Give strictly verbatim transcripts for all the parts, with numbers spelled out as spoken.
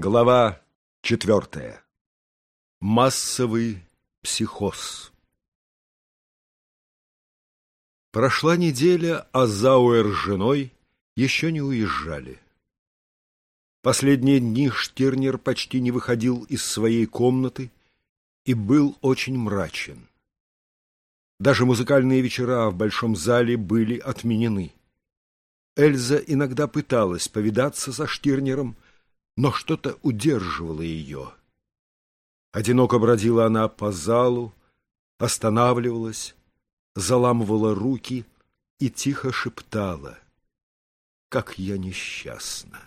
Глава четвертая. Массовый психоз. Прошла неделя, а Зауэр с женой еще не уезжали. Последние дни Штирнер почти не выходил из своей комнаты и был очень мрачен. Даже музыкальные вечера в большом зале были отменены. Эльза иногда пыталась повидаться со Штирнером, но что-то удерживало ее. Одиноко бродила она по залу, останавливалась, заламывала руки и тихо шептала: «Как я несчастна!»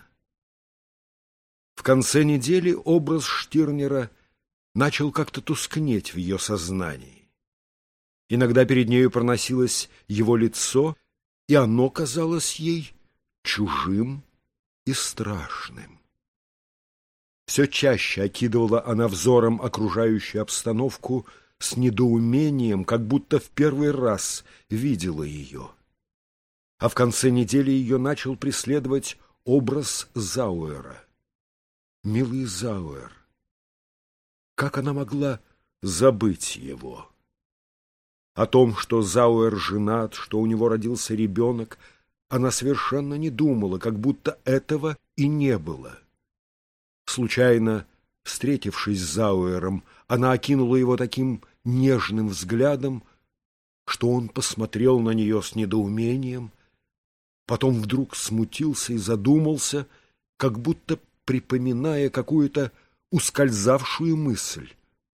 В конце недели образ Штирнера начал как-то тускнеть в ее сознании. Иногда перед нею проносилось его лицо, и оно казалось ей чужим и страшным. Все чаще окидывала она взором окружающую обстановку с недоумением, как будто в первый раз видела ее. А в конце недели ее начал преследовать образ Зауэра. Милый Зауэр! Как она могла забыть его? О том, что Зауэр женат, что у него родился ребенок, она совершенно не думала, как будто этого и не было. Случайно встретившись с Зауэром, она окинула его таким нежным взглядом, что он посмотрел на нее с недоумением, потом вдруг смутился и задумался, как будто припоминая какую-то ускользавшую мысль.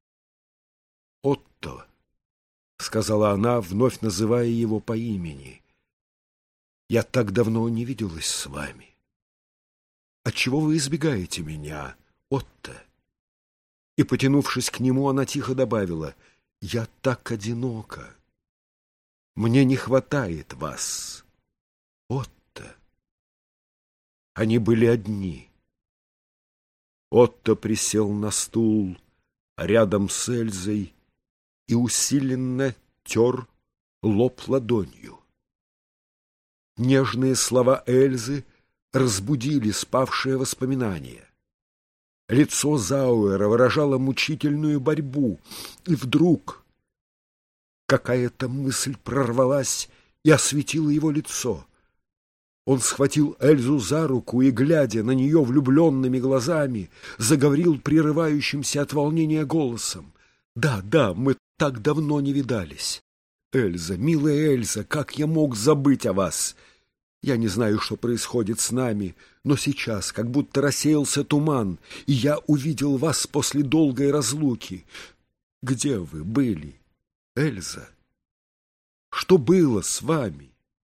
«Отто», — сказала она, вновь называя его по имени, — «я так давно не виделась с вами. Отчего вы избегаете меня, Отто?» И, потянувшись к нему, она тихо добавила: «Я так одинока. Мне не хватает вас, Отто». Они были одни. Отто присел на стул рядом с Эльзой и усиленно тер лоб ладонью. Нежные слова Эльзы разбудили спавшее воспоминание. Лицо Зауэра выражало мучительную борьбу, и вдруг какая-то мысль прорвалась и осветила его лицо. Он схватил Эльзу за руку и, глядя на нее влюбленными глазами, заговорил прерывающимся от волнения голосом: «Да, да, мы так давно не видались. Эльза, милая Эльза, как я мог забыть о вас? Я не знаю, что происходит с нами, но сейчас как будто рассеялся туман, и я увидел вас после долгой разлуки. Где вы были, Эльза? Что было с вами?»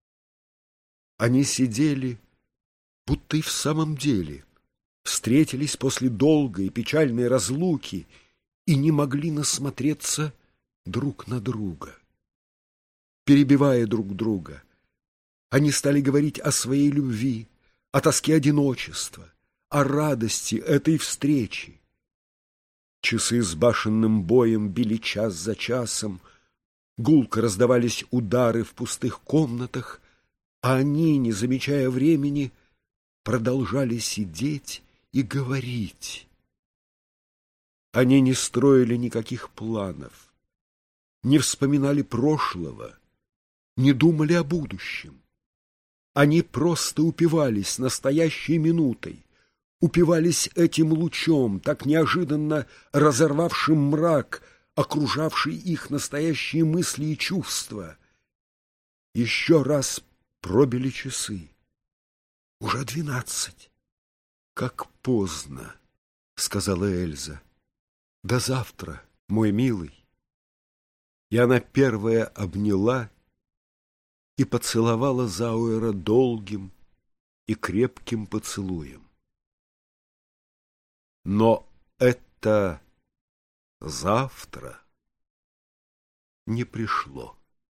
Они сидели, будто и в самом деле встретились после долгой печальной разлуки и не могли насмотреться друг на друга. Перебивая друг друга, они стали говорить о своей любви, о тоске одиночества, о радости этой встречи. Часы с башенным боем били час за часом, гулко раздавались удары в пустых комнатах, а они, не замечая времени, продолжали сидеть и говорить. Они не строили никаких планов, не вспоминали прошлого, не думали о будущем. Они просто упивались настоящей минутой, упивались этим лучом, так неожиданно разорвавшим мрак, окружавший их настоящие мысли и чувства. Еще раз пробили часы. Уже двенадцать. «Как поздно», — сказала Эльза. «До завтра, мой милый». И она первая обняла и поцеловала Зауэра долгим и крепким поцелуем. Но это завтра не пришло.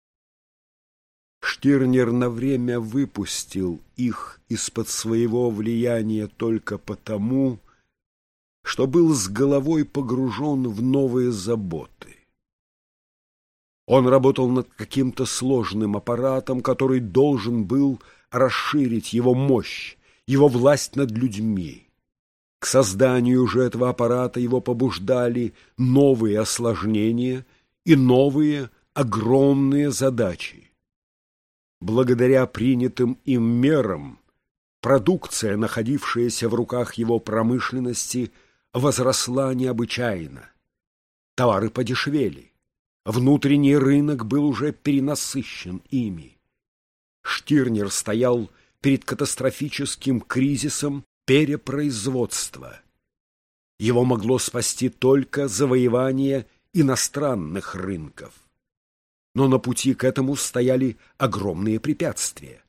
Штирнер на время выпустил их из-под своего влияния только потому, что был с головой погружен в новые заботы. Он работал над каким-то сложным аппаратом, который должен был расширить его мощь, его власть над людьми. К созданию же этого аппарата его побуждали новые осложнения и новые огромные задачи. Благодаря принятым им мерам продукция, находившаяся в руках его промышленности, возросла необычайно. Товары подешевели. Внутренний рынок был уже перенасыщен ими. Штирнер стоял перед катастрофическим кризисом перепроизводства. Его могло спасти только завоевание иностранных рынков. Но на пути к этому стояли огромные препятствия.